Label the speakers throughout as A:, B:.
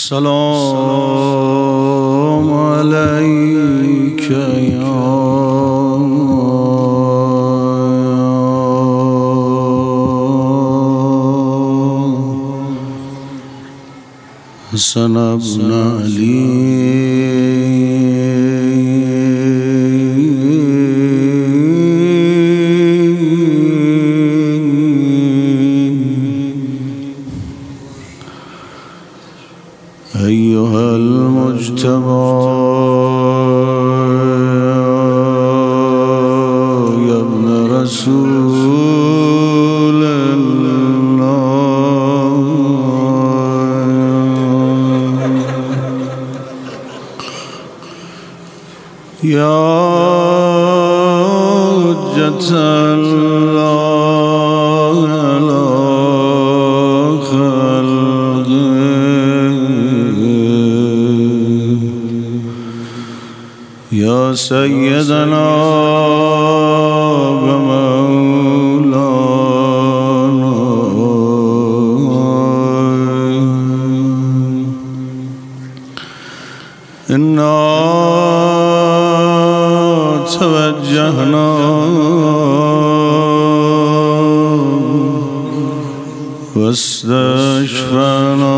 A: السلام عليك يا حسن بن علي أيها المجتبى يا ابن رسول الله يا حجة الله على يا سيدنا ومولانا إنا توجهنا واستشفعنا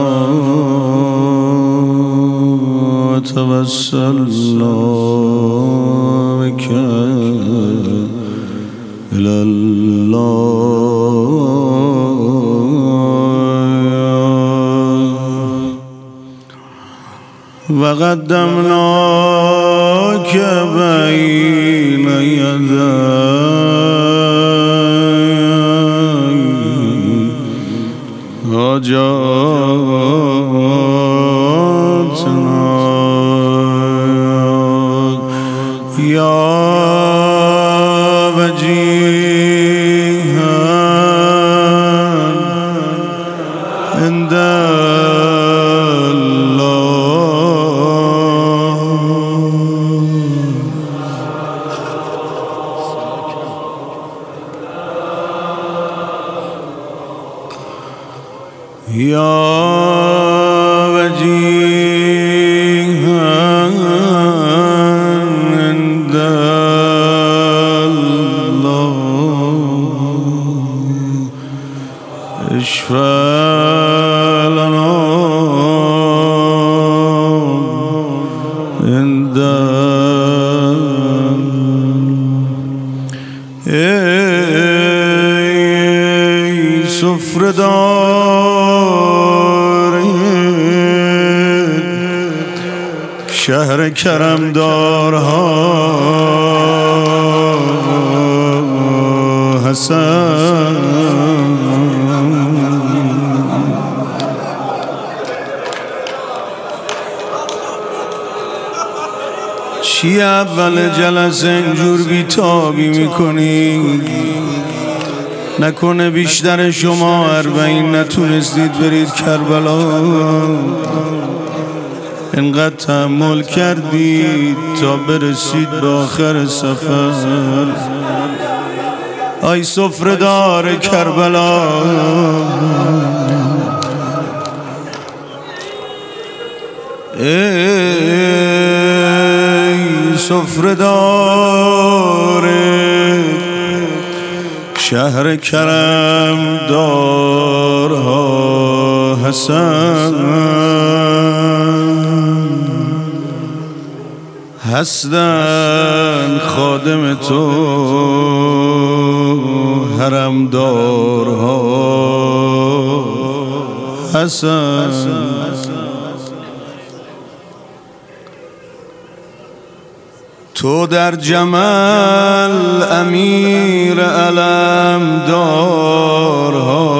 A: وتوسلنا بك إلى الله وقدمناك بين يدي حاجاتنا يا وجيها عند الله يا وجيها عند الله اشفع لنا عند ای سفره‌دار شهر کرم دارها حسن چی اول جلسه اینجور بیتابی میکنی؟ نکنه بیشتر شما 40 نتونستید برید کربلا، اینقدر تحمل کردید تا برسید به آخر سفر. آی سفره‌دار کربلا، ای سفره‌دار شهر کرم دارها حسن، هستن خادم تو حرم دارها حسن. تو در جمل امیر علم دارها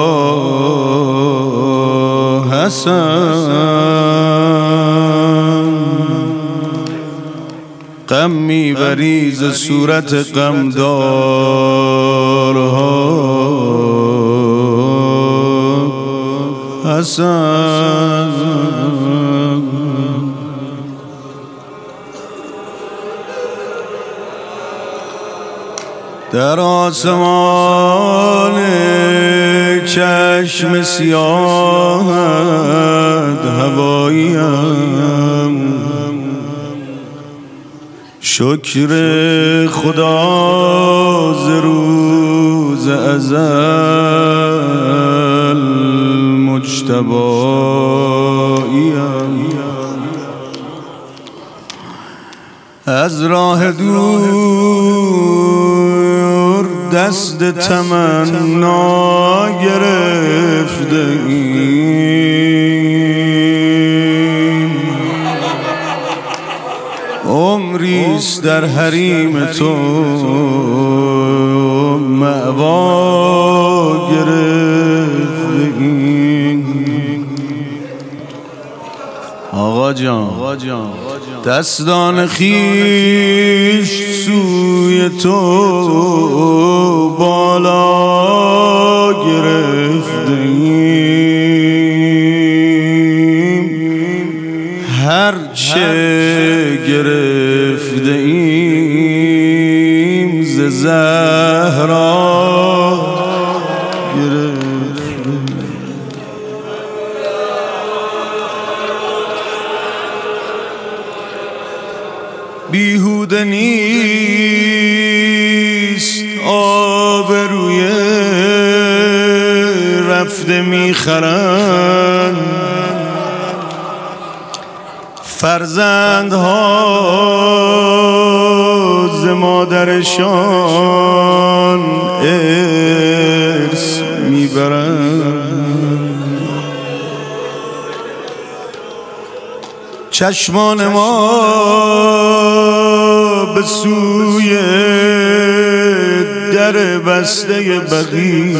A: حسن، غم میبری ز صورت غم دارها حسن. در آسمان چشم سیاهت هواییم، شکر خدا ز روز ازل مجتباییم. از راه دور دست تمنا گرفته ایم، عمریست در حریم تو مأوا گرفته ایم. آقا جان دستان خیش سوی تو بالا گرفته ایم، هرچه گرفته ایم ز زهرا گرفته. بیهوده نیست آبروی رفته میخرند، فرزندها ز مادرشان ارث میبرند. چشمان ما به سوی در بسته بقیع،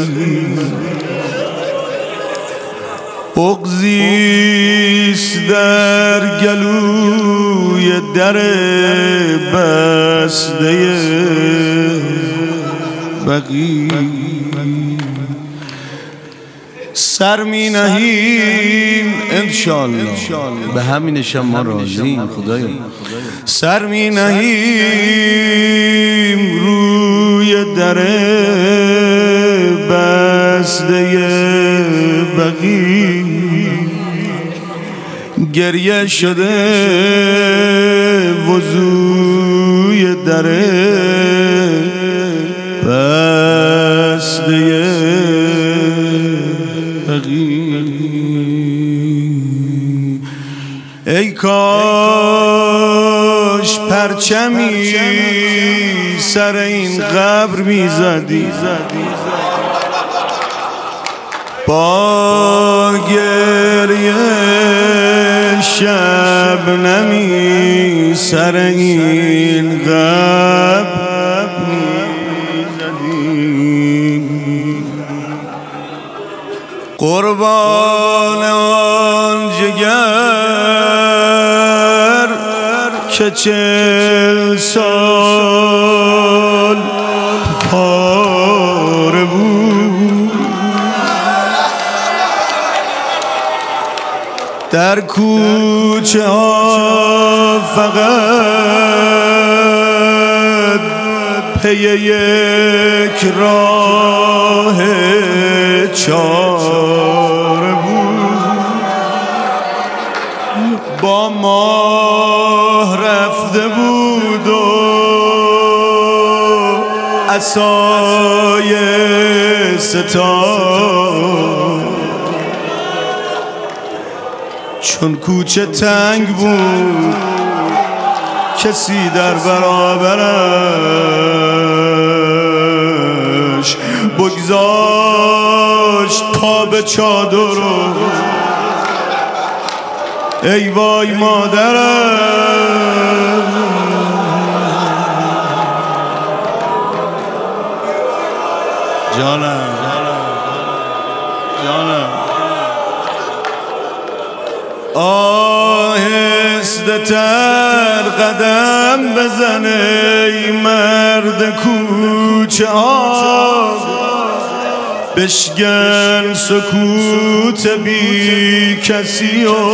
A: بغضیست در گلوی در بسته بقیع. سر می نهیم انشالله، به همینش ما راضیم خدایا. سر می نهیم روی در بسته بقیع، گریه شده وضوی در بسته بقیع. ای کاش پرچمی سر این قبر میزدی، با گریه شبنمی سر این قبر میزدی. قربان آن جگر که 40 سال پاره بود، در کوچه ها فقط پی یک راه چاره بود، با ماه رفته بود و عصای ستار، چون کوچه تنگ بود کسی در برابرش بگذاشت تا به چادر. ای وای مادرم، جانم آهسته تر قدم بزن ای مرد کوچه ها، بشکن سکوت بی کسی و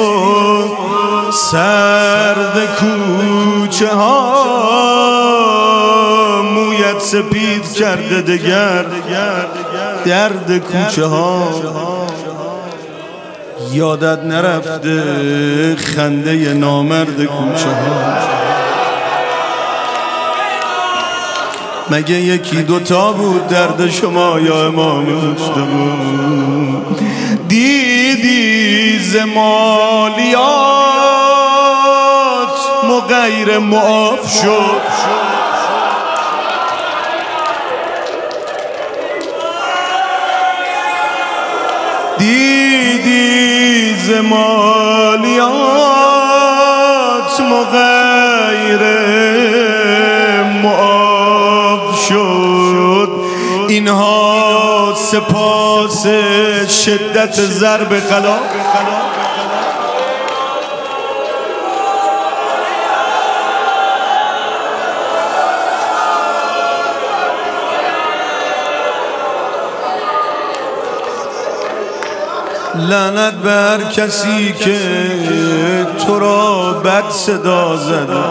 A: سرد کوچه ها، مویت سپید کرده دگر درد کوچه ها، یادت نرفته خنده نامرد کوچه ها. مگه یکی دوتا بود درد شما یا امام مجتبی؟ دیدی زمالیات مغیر معاف شد، دیدی زمالیات مغیر معاف شد. اینها سپاس شدت ضرب قلا، لعنت به هر کسی که تو را بد صدا زده،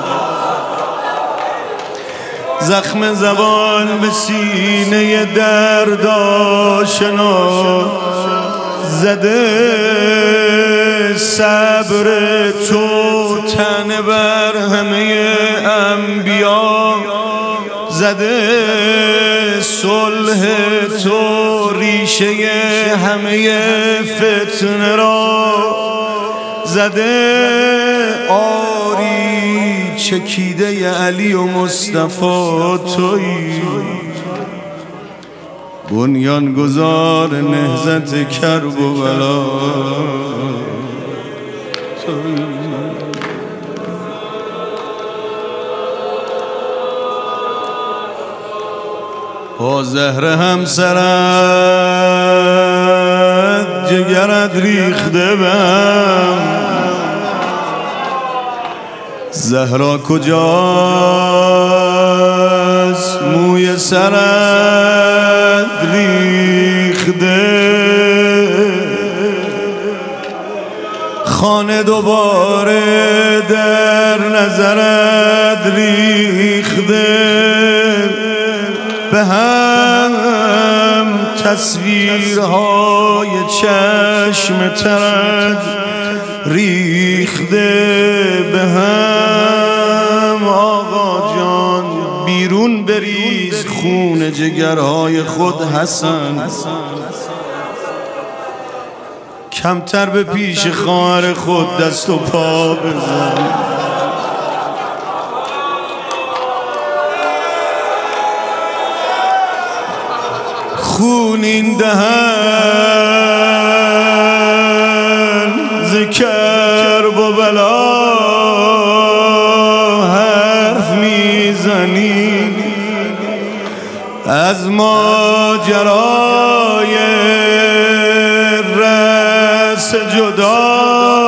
A: زخم زبان به سینه درد آشنا زده. صبر تو طعنه بر همه انبیا زده، صلح تو ریشه همه فتنه را زده. آری چکیده علی و مصطفی تویی، بنیانگذار نهضت کرب و بلا تویی. با زهر همسرت جگرت ریخته بم، زهرا کجاست موی سرت ریخته، خانه دوباره در نظرت ریخته. به هم تصویرهای چشم ترت ریخته، به هم آقا جان بیرون بریز خون جگرهای خود حسن، کمتر به پیش خواهر خود دست و پا بزن. خون این دهن ز کرب و بلا حرف میزنی، از ماجرای رأس جدا.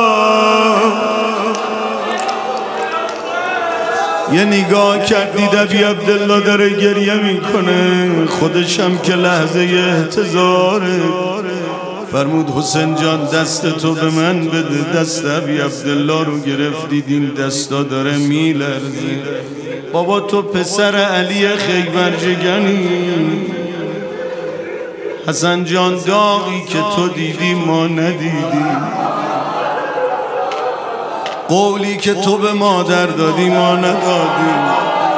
A: یه نگاه کردی دبی عبدالله داره گریه میکنه، خودشم که لحظه احتضاره. فرمود حسین جان دست تو به من بده. دست ابی عبدالله رو گرفتی، این دستا داره میلرزه. بابا تو پسر علی خیبرجگنی، حسن جان داغی که تو دیدی ما ندیدی، قولی که تو به مادر دادی ما ندادیم.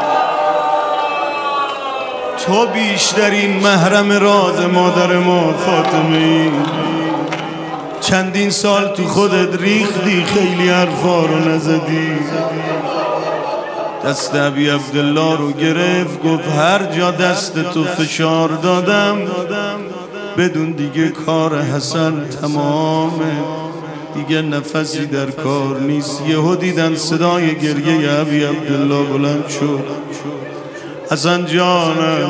A: تو بیشترین محرم راز مادر ما فاطمه ای. چندین سال تو خودت ریختی، خیلی حرفا رو نزدی. دست ابی عبدالله رو گرفت، گفت هر جا دست تو فشار دادم بدون دیگه کار حسن تمامه، دیگه نفسی در کار نیست. یهو دیدن صدای گریه ابی عبدالله بلند شد. حسن جانم،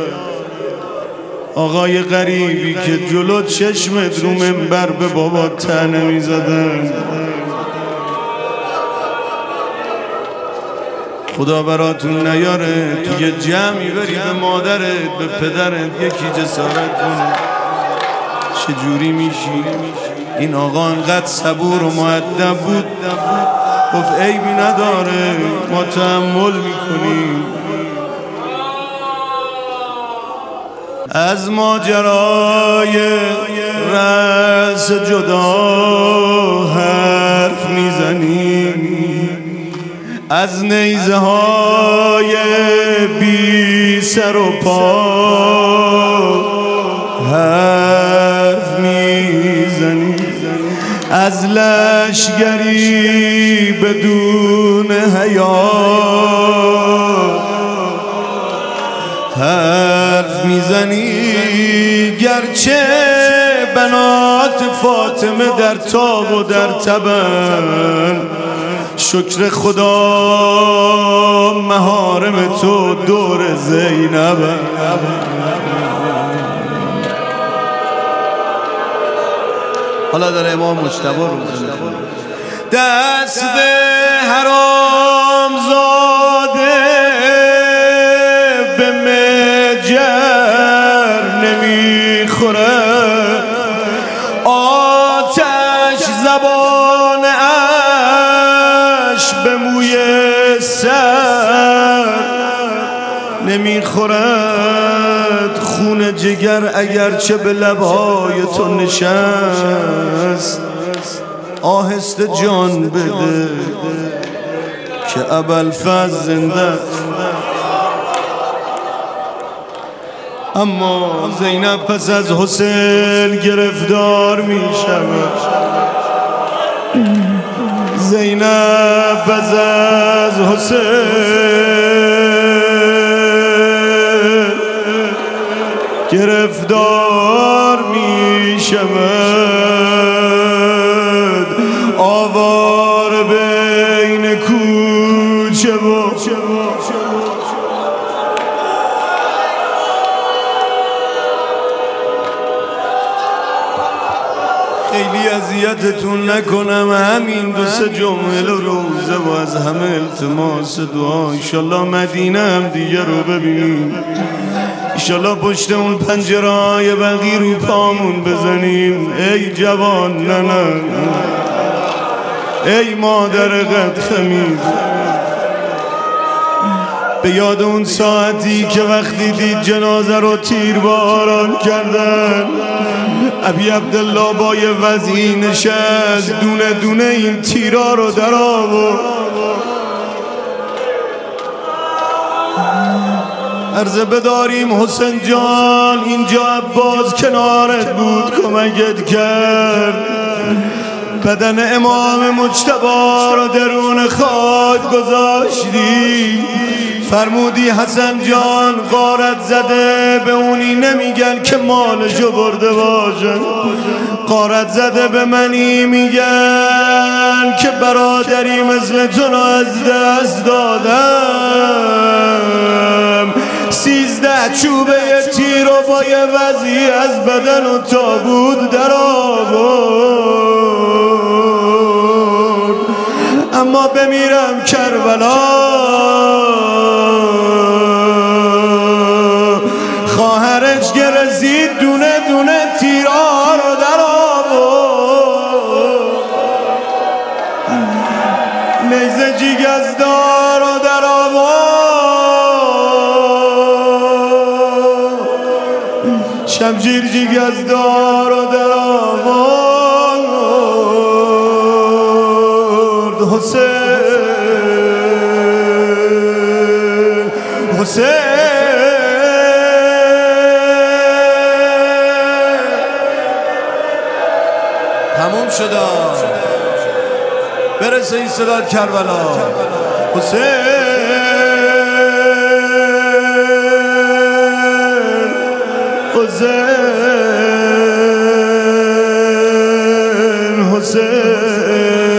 A: آقای غریبی که جلو چشمت رو منبر به بابا طعنه می‌زدن، خدا براتون نیاره توی جمعی بری به مادرت به پدرت یکی جسارت کنه. چجوری میشی؟ این آقا انقدر صبور و مؤدب بود، گفت عیبی نداره ما تحمل میکنیم. از ماجرای رأس جدا حرف میزنیم، از نیزه های بی سر و پا حرف میزنیم، از لشگری بدون حیا حرف میزنی. گرچه بنات فاطمه در تاب و در تبن، شکر خدا محارم تو دور زینب. حالا داره امام مجتبی رو دست حرام زاده به مجر نمیخوره، آتش زبانش به موی سر نمیخورد، خون جگر اگرچه به لبهای تو نشست، آهسته جان بده که ابوالفضل زنده. اما زینب پس از حسین گرفتار می شود، زینب پس از حسین گرفتار می شود، آوار بین کوچه و خیلی اذیتتون نکنم، همین دو سه جمله روزه و از همه التماس دعا، انشالله مدینه هم دیگه رو ببینیم، انشالله پشت اون پنجره‌های بقی رو پامون بزنیم. ای جوان نه ای مادر قد خمید، به یاد اون ساعتی که وقتی دید جنازه رو تیرباران کردن، ابی عبدالله با یه وضعی نشست دونه دونه این تیرا رو در آورد. عرضه بداریم حسین جان اینجا عباس کنارت بود، کمکت کرد، بدن امام مجتبی رو درون خاک گذاشتی، فرمودی حسن جان غارت زده به اونی نمیگن که مالشو برده باشن، غارت زده به منی میگن که برادری مثل تو رو از دست دادم. 13 چوبه تیر و با یه وضعی از بدن و تابوت در آورد، اما بمیرم کربلا خواهرش گرزید دونه دونه تیرها رو در آورد، نیزه جیگزدار رو در آورد، شمشیر جیگزدار رو در آورد. حسین تموم شد، برسه این صدا کربلا. حسین حسین حسین